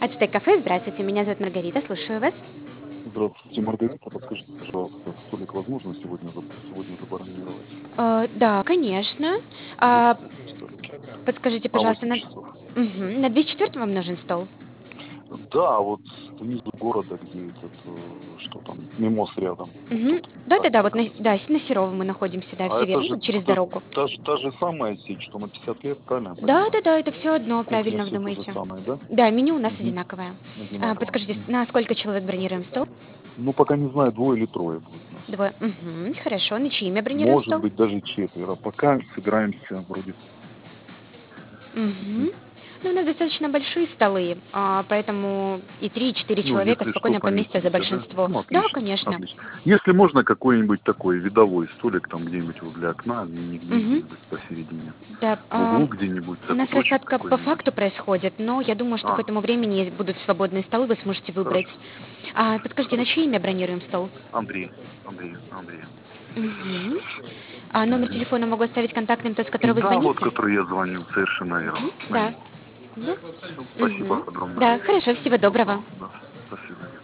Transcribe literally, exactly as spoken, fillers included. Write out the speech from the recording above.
Ацтек кафе, здравствуйте, меня зовут Маргарита, слушаю вас. Здравствуйте, Маргарита. Подскажите, пожалуйста, столик возможно сегодня, заб- сегодня забронировать? Э, да, конечно. Есть А, такие столики? подскажите, На пожалуйста, восемь на, часов. Мгм, на двести четыре вам нужен стол? Да, вот внизу города, где этот, э, что там, мимоз рядом, вот Мгм. тут, Да-да-да, вот на, Ацтек. да, с- на Серова мы находимся, да, А все это верно, же тут через та, дорогу. та же, та же самая сеть, что на пятьдесят лет, правильно я понимаю? Да-да-да, это все одно, Кухня правильно вы все то же думаете. самое, да? Да, меню у нас Угу. одинаковое. А, Одинаково. подскажите, с- Мгм. на сколько человек бронируем стол? Ну, пока не знаю, двое или трое будет нас. Двое. Мгм, хорошо, на чьи имя бронируем Может стол? быть, даже четверо. Пока собираемся вроде. Мгм. Ну, у нас достаточно большие столы, а, поэтому и три, и четыре Ну, человека если что, спокойно поместятся за поместимся, да? большинство. Ну, Да, отлично, конечно. отлично. Если можно, какой-нибудь такой видовой столик там где-нибудь возле окна, не, не Мгм. где-нибудь посередине. Да, В ам, углу где-нибудь, у нас закуточек рассадка по какой-нибудь. факту происходит, но я думаю, что к А, этому времени будут свободные столы, вы сможете хорошо, выбрать. А, подскажите, на чье хорошо. имя бронируем стол? Андрей, Андрей, Андрей. Мгм. А номер Мгм. телефона могу оставить контактным, тот, с которого вы Да, вот, звоните? который я звонил, совершенно Мгм. верно, на Да. нем. Да. Все, спасибо Мгм. огромное. Да, хорошо, всего доброго. Доброго, да, до свидания.